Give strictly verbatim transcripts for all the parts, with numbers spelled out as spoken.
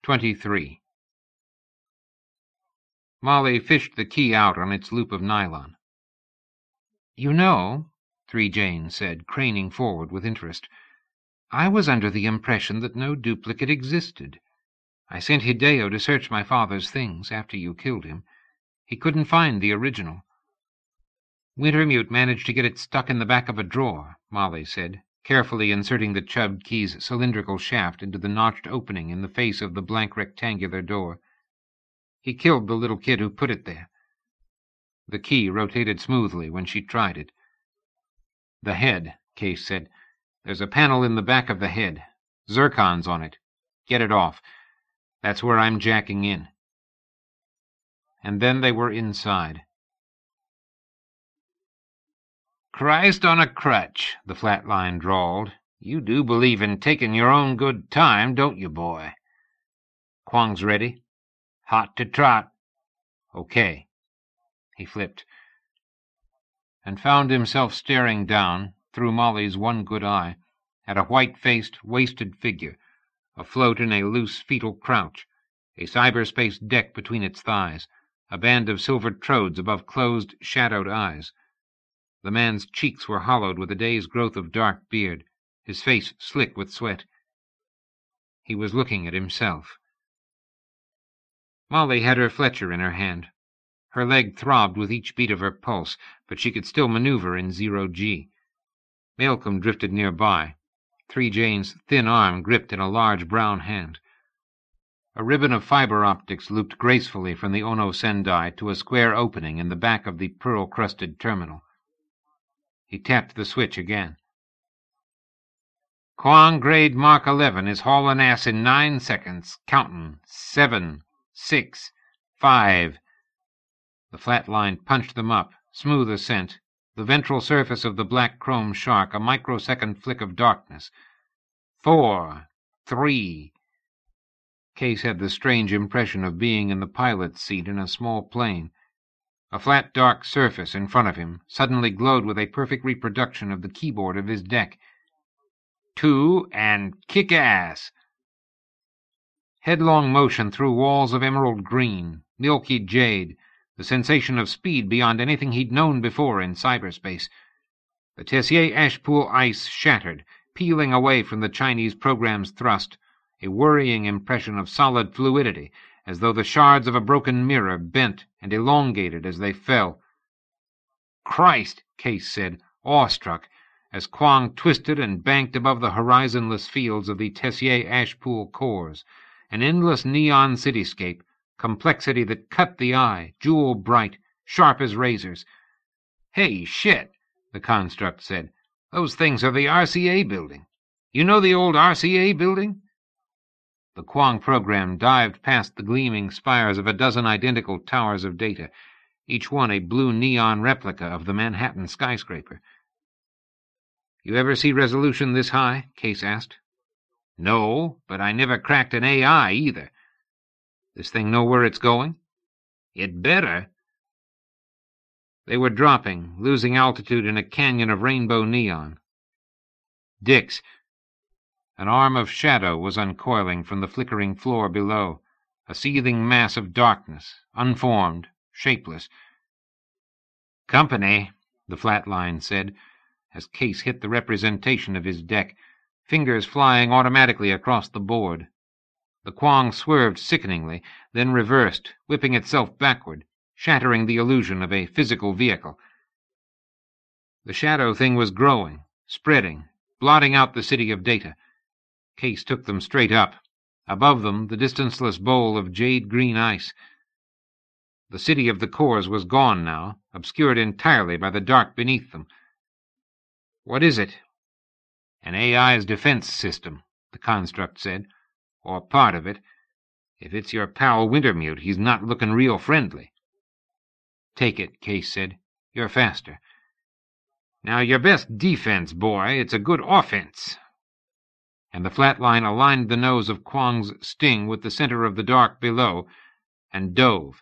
twenty-three. Molly fished the key out on its loop of nylon. "You know," Three Jane said, craning forward with interest, "I was under the impression that no duplicate existed. I sent Hideo to search my father's things after you killed him. He couldn't find the original." "Wintermute managed to get it stuck in the back of a drawer," Molly said, carefully inserting the Chubb key's cylindrical shaft into the notched opening in the face of the blank rectangular door. "He killed the little kid who put it there." The key rotated smoothly when she tried it. "The head," Case said. "There's a panel in the back of the head. Zircon's on it. Get it off. That's where I'm jacking in." And then they were inside. "Christ on a crutch," the flatline drawled. "You do believe in taking your own good time, don't you, boy?" "Kwong's ready?" "Hot to trot." "Okay." He flipped, and found himself staring down, through Molly's one good eye, at a white-faced, wasted figure, afloat in a loose fetal crouch, a cyberspace deck between its thighs, a band of silver trodes above closed, shadowed eyes. The man's cheeks were hollowed with a day's growth of dark beard, his face slick with sweat. He was looking at himself. Molly had her Fletcher in her hand. Her leg throbbed with each beat of her pulse, but she could still maneuver in zero-G. Malcolm drifted nearby, Three Jane's thin arm gripped in a large brown hand. A ribbon of fiber optics looped gracefully from the Ono Sendai to a square opening in the back of the pearl-crusted terminal. He tapped the switch again. "Kwong grade Mark eleven is hauling ass in nine seconds. Countin'. Seven. Six. Five." The flat line punched them up, smooth ascent, the ventral surface of the black chrome shark a microsecond flick of darkness. Four. Three. Case had the strange impression of being in the pilot's seat in a small plane. A flat dark surface in front of him suddenly glowed with a perfect reproduction of the keyboard of his deck. Two, and kick ass. Headlong motion through walls of emerald green, milky jade, the sensation of speed beyond anything he'd known before in cyberspace. The Tessier Ashpool ice shattered, peeling away from the Chinese program's thrust, a worrying impression of solid fluidity, as though the shards of a broken mirror bent and elongated as they fell. "Christ," Case said, awestruck, as Kwong twisted and banked above the horizonless fields of the Tessier Ashpool cores, an endless neon cityscape, complexity that cut the eye, jewel-bright, sharp as razors. "Hey, shit," the construct said. "Those things are the R C A building. You know the old R C A building?" The Kwong program dived past the gleaming spires of a dozen identical towers of data, each one a blue neon replica of the Manhattan skyscraper. "You ever see resolution this high?" Case asked. "No, but I never cracked an A I either." "This thing know where it's going?" "It better." They were dropping, losing altitude in a canyon of rainbow neon. "Dix." An arm of shadow was uncoiling from the flickering floor below, a seething mass of darkness, unformed, shapeless. "Company," the flat line said, as Case hit the representation of his deck, fingers flying automatically across the board. The Kwong swerved sickeningly, then reversed, whipping itself backward, shattering the illusion of a physical vehicle. The shadow thing was growing, spreading, blotting out the city of data. Case took them straight up. Above them, the distanceless bowl of jade-green ice. The city of the cores was gone now, obscured entirely by the dark beneath them. "What is it?" "An A I's defense system," the construct said. "Or part of it. If it's your pal Wintermute, he's not looking real friendly." "Take it," Case said. "You're faster." "Now your best defense, boy. It's a good offense." And the flat line aligned the nose of Kwong's sting with the center of the dark below, and dove.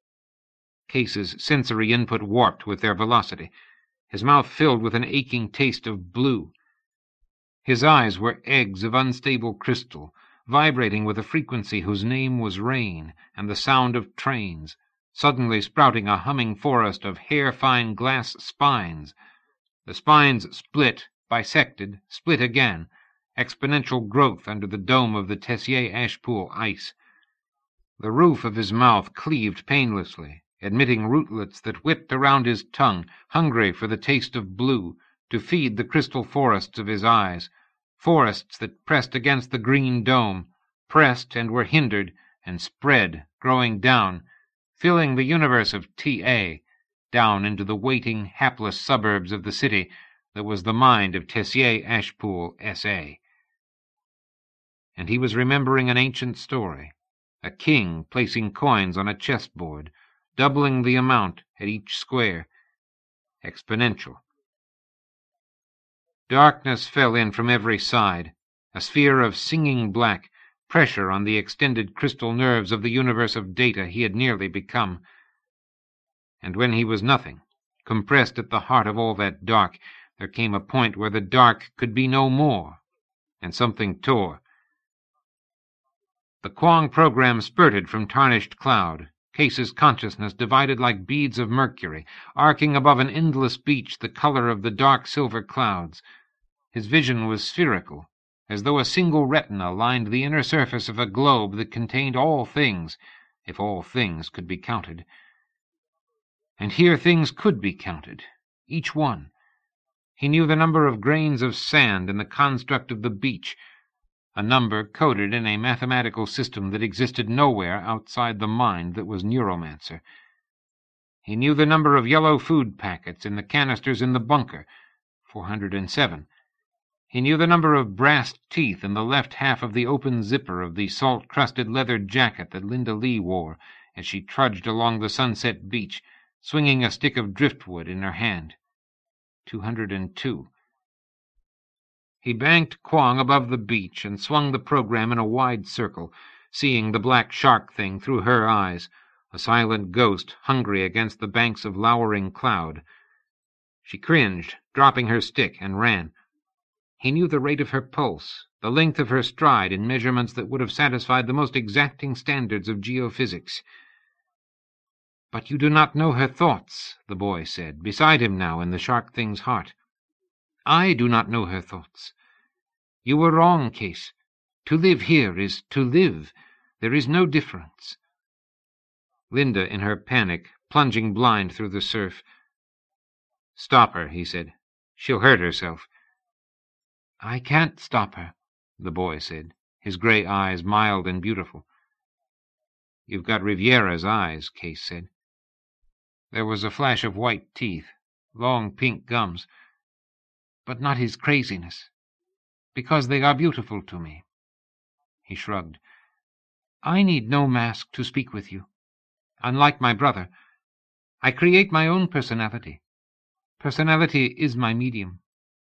Case's sensory input warped with their velocity. His mouth filled with an aching taste of blue. His eyes were eggs of unstable crystal, vibrating with a frequency whose name was rain and the sound of trains, suddenly sprouting a humming forest of hair-fine glass spines. The spines split, bisected, split again, exponential growth under the dome of the Tessier Ashpool ice. The roof of his mouth cleaved painlessly, admitting rootlets that whipped around his tongue, hungry for the taste of blue, to feed the crystal forests of his eyes, forests that pressed against the green dome, pressed and were hindered, and spread, growing down, filling the universe of T A, down into the waiting, hapless suburbs of the city that was the mind of Tessier Ashpool, S A And he was remembering an ancient story, a king placing coins on a chessboard, doubling the amount at each square, exponential. Darkness fell in from every side, a sphere of singing black, pressure on the extended crystal nerves of the universe of data he had nearly become. And when he was nothing, compressed at the heart of all that dark, there came a point where the dark could be no more, and something tore. The Kwong program spurted from tarnished cloud, Case's consciousness divided like beads of mercury, arcing above an endless beach the color of the dark silver clouds. His vision was spherical, as though a single retina lined the inner surface of a globe that contained all things, if all things could be counted. And here things could be counted, each one. He knew the number of grains of sand in the construct of the beach, a number coded in a mathematical system that existed nowhere outside the mind that was Neuromancer. He knew the number of yellow food packets in the canisters in the bunker, four hundred seven. He knew the number of brass teeth in the left half of the open zipper of the salt-crusted leather jacket that Linda Lee wore as she trudged along the sunset beach, swinging a stick of driftwood in her hand, two hundred two. He banked Kwong above the beach and swung the program in a wide circle, seeing the black shark thing through her eyes, a silent ghost hungry against the banks of lowering cloud. She cringed, dropping her stick, and ran. He knew the rate of her pulse, the length of her stride in measurements that would have satisfied the most exacting standards of geophysics. "But you do not know her thoughts," the boy said, beside him now in the shark thing's heart. "I do not know her thoughts. You were wrong, Case. To live here is to live. There is no difference." Linda, in her panic, plunging blind through the surf. "Stop her," he said. "She'll hurt herself." "I can't stop her," the boy said, his gray eyes mild and beautiful. "You've got Riviera's eyes," Case said. There was a flash of white teeth, long pink gums. "But not his craziness. Because they are beautiful to me." He shrugged. "I need no mask to speak with you. Unlike my brother, I create my own personality. Personality is my medium."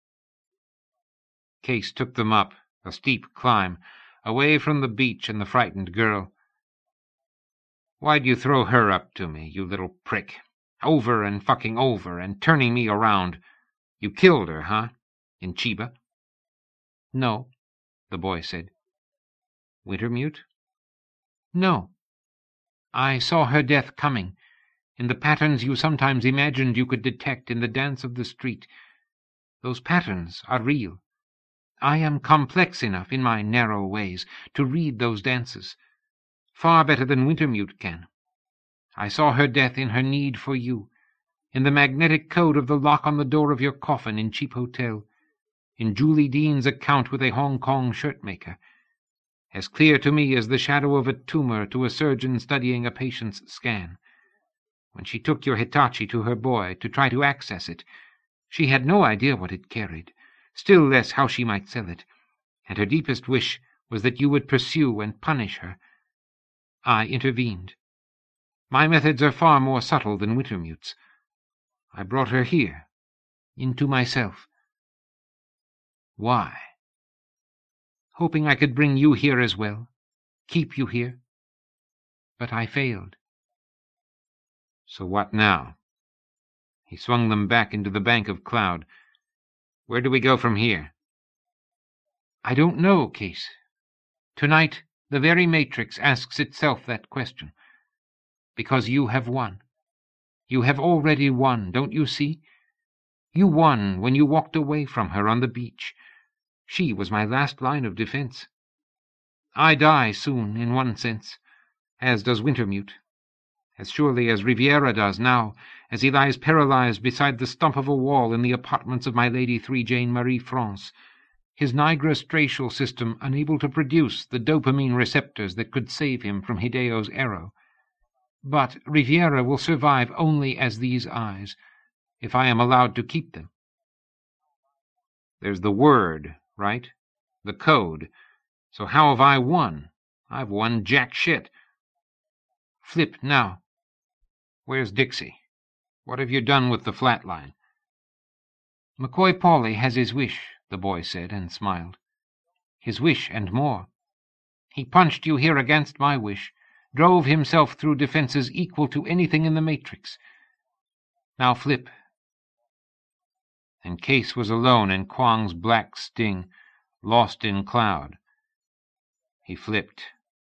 Case took them up, a steep climb, away from the beach and the frightened girl. "Why'd you throw her up to me, you little prick? Over and fucking over, and turning me around. You killed her, huh? In Chiba?" "No," the boy said. "Wintermute?" "No. I saw her death coming, in the patterns you sometimes imagined you could detect in the dance of the street. Those patterns are real. I am complex enough, in my narrow ways, to read those dances. Far better than Wintermute can. I saw her death in her need for you, in the magnetic code of the lock on the door of your coffin in Cheap Hotel, in Julie Dean's account with a Hong Kong shirtmaker, as clear to me as the shadow of a tumor to a surgeon studying a patient's scan. When she took your Hitachi to her boy to try to access it, she had no idea what it carried, still less how she might sell it, and her deepest wish was that you would pursue and punish her. I intervened. My methods are far more subtle than Wintermute's. I brought her here, into myself. Why? Hoping I could bring you here as well, keep you here. But I failed." "So what now?" He swung them back into the bank of cloud. "Where do we go from here?" "I don't know, Case. Tonight, the very Matrix asks itself that question. Because you have won. You have already won, don't you see? You won when you walked away from her on the beach. She was my last line of defense. I die soon, in one sense, as does Wintermute. As surely as Riviera does now, as he lies paralyzed beside the stump of a wall in the apartments of my Lady Three Jane Marie France, his nigrostriatal system unable to produce the dopamine receptors that could save him from Hideo's arrow. But Riviera will survive only as these eyes, if I am allowed to keep them. There's the word, right? The code. So how have I won? I've won jack shit. Flip now. Where's Dixie? What have you done with the flatline? McCoy Pauly has his wish, the boy said, and smiled. His wish and more. He punched you here against my wish, drove himself through defenses equal to anything in the Matrix. Now Flip. And Case was alone in Kwang's black sting, lost in cloud. He flipped.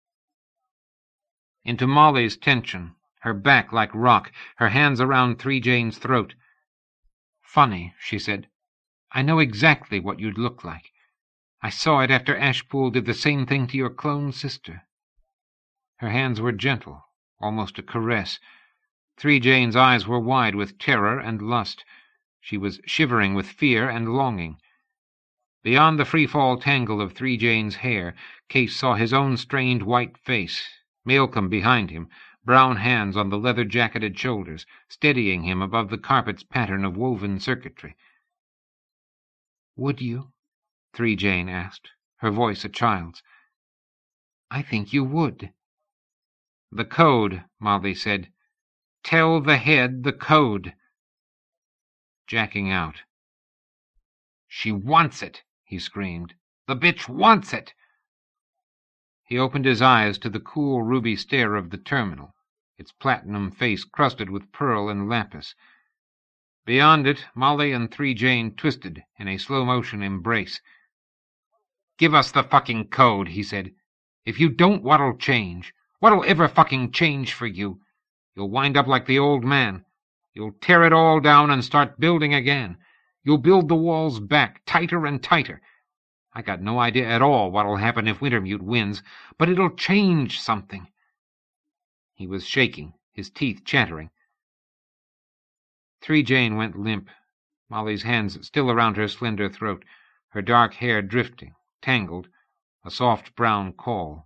Into Molly's tension, her back like rock, her hands around Three Jane's throat. Funny, she said. I know exactly what you'd look like. I saw it after Ashpool did the same thing to your clone sister. Her hands were gentle, almost a caress. Three Jane's eyes were wide with terror and lust. She was shivering with fear and longing. Beyond the free-fall tangle of Three Jane's hair, Case saw his own strained white face, Malcolm behind him, brown hands on the leather-jacketed shoulders, steadying him above the carpet's pattern of woven circuitry. "Would you?" Three Jane asked, her voice a child's. "I think you would." "The code," Molly said. "Tell the head the code." Jacking out. "She wants it," he screamed. "The bitch wants it!" He opened his eyes to the cool ruby stare of the terminal, its platinum face crusted with pearl and lapis. Beyond it, Molly and Three Jane twisted in a slow-motion embrace. "Give us the fucking code," he said. "If you don't, what'll change? What'll ever fucking change for you? You'll wind up like the old man. You'll tear it all down and start building again. You'll build the walls back, tighter and tighter. I got no idea at all what'll happen if Wintermute wins, but it'll change something." He was shaking, his teeth chattering. Three Jane went limp, Molly's hands still around her slender throat, her dark hair drifting, tangled, a soft brown caul.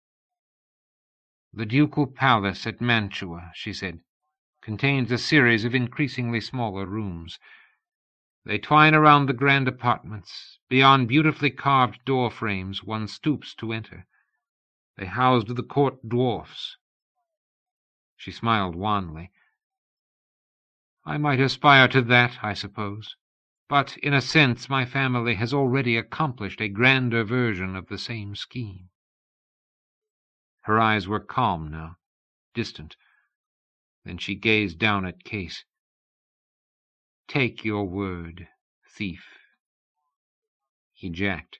"The Ducal Palace at Mantua," she said, "contains a series of increasingly smaller rooms. They twine around the grand apartments. Beyond beautifully carved door frames one stoops to enter. They housed the court dwarfs." She smiled wanly. "I might aspire to that, I suppose. But, in a sense, my family has already accomplished a grander version of the same scheme." Her eyes were calm now, distant. Then she gazed down at Case. "Take your word, thief." He jacked.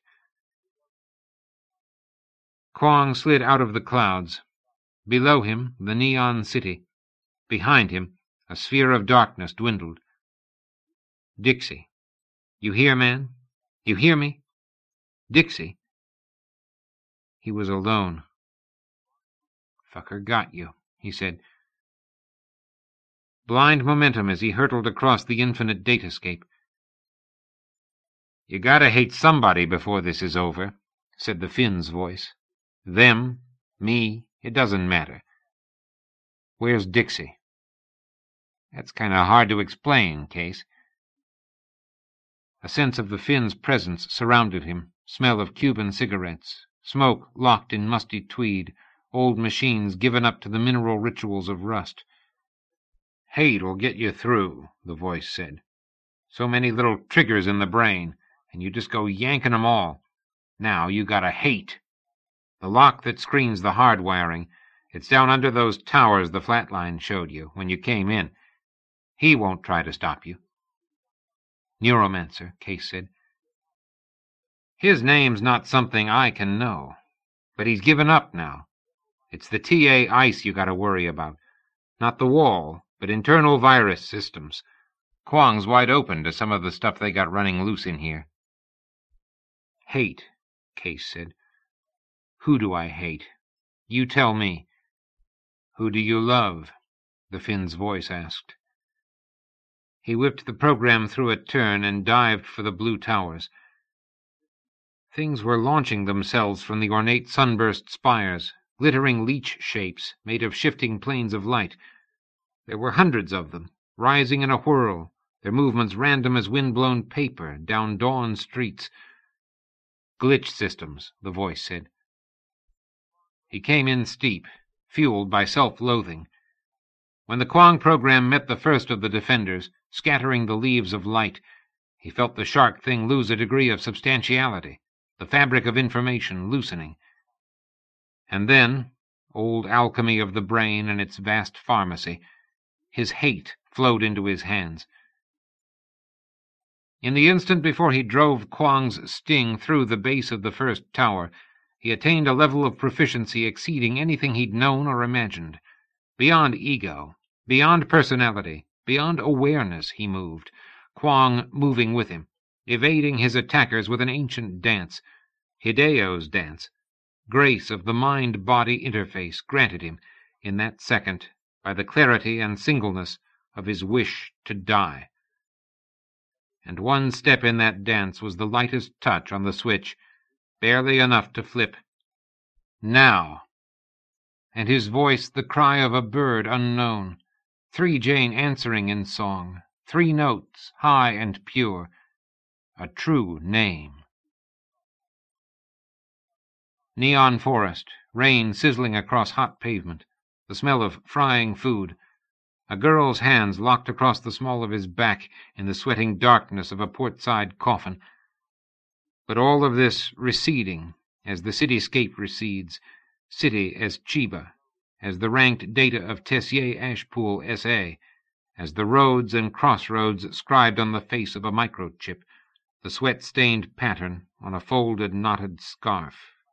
Kwang slid out of the clouds. Below him, the neon city. Behind him, a sphere of darkness dwindled. "Dixie. You hear, man? You hear me? Dixie." He was alone. "Fucker got you," he said. Blind momentum as he hurtled across the infinite datascape. "You gotta hate somebody before this is over," said the Finn's voice. "Them, me, it doesn't matter. Where's Dixie?" "That's kinda hard to explain, Case." A sense of the Finn's presence surrounded him, smell of Cuban cigarettes, smoke locked in musty tweed, old machines given up to the mineral rituals of rust. "Hate'll get you through," the voice said. "So many little triggers in the brain, and you just go yanking 'em all. Now you gotta hate. The lock that screens the hardwiring, it's down under those towers the flatline showed you when you came in. He won't try to stop you." "Neuromancer," Case said. "His name's not something I can know. But he's given up now. It's the T A ice you gotta worry about. Not the wall, but internal virus systems. Kwong's wide open to some of the stuff they got running loose in here. Hate, Case said. Who do I hate? You tell me. Who do you love? The Finn's voice asked. He whipped the program through a turn and dived for the blue towers. Things were launching themselves from the ornate sunburst spires, glittering leech shapes made of shifting planes of light. There were hundreds of them, rising in a whirl, their movements random as wind-blown paper down dawn streets. Glitch systems, the voice said. He came in steep, fueled by self-loathing. When the Kwong program met the first of the defenders, scattering the leaves of light, he felt the shark thing lose a degree of substantiality, the fabric of information loosening. And then, old alchemy of the brain and its vast pharmacy, his hate flowed into his hands. In the instant before he drove Kwong's sting through the base of the first tower, he attained a level of proficiency exceeding anything he'd known or imagined. Beyond ego, beyond personality, beyond awareness he moved, Kwong moving with him, evading his attackers with an ancient dance, Hideo's dance, grace of the mind-body interface granted him, in that second, by the clarity and singleness of his wish to die. And one step in that dance was the lightest touch on the switch, barely enough to flip. Now! And his voice the cry of a bird unknown, Three Jane answering in song, three notes, high and pure, a true name. Neon forest, rain sizzling across hot pavement, the smell of frying food, a girl's hands locked across the small of his back in the sweating darkness of a port-side coffin. But all of this receding as the cityscape recedes, city as Chiba, as the ranked data of Tessier Ashpool S A, as the roads and crossroads scribed on the face of a microchip, the sweat-stained pattern on a folded, knotted scarf.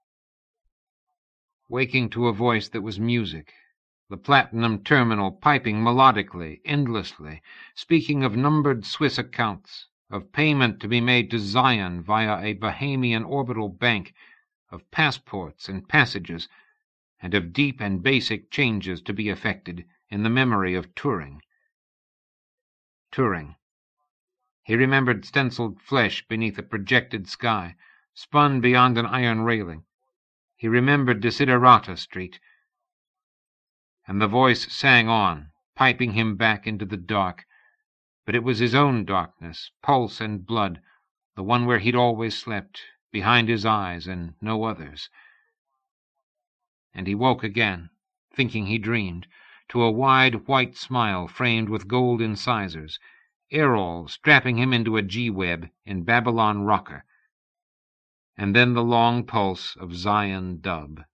Waking to a voice that was music, the platinum terminal piping melodically, endlessly, speaking of numbered Swiss accounts, of payment to be made to Zion via a Bahamian orbital bank, of passports and passages, and of deep and basic changes to be effected in the memory of Turing. Turing. He remembered stenciled flesh beneath a projected sky, spun beyond an iron railing. He remembered Desiderata Street. And the voice sang on, piping him back into the dark. But it was his own darkness, pulse and blood, the one where he'd always slept, behind his eyes and no others. And he woke again, thinking he dreamed, to a wide white smile framed with gold incisors, Errol strapping him into a G-web in Babylon Rocker, and then the long pulse of Zion Dub.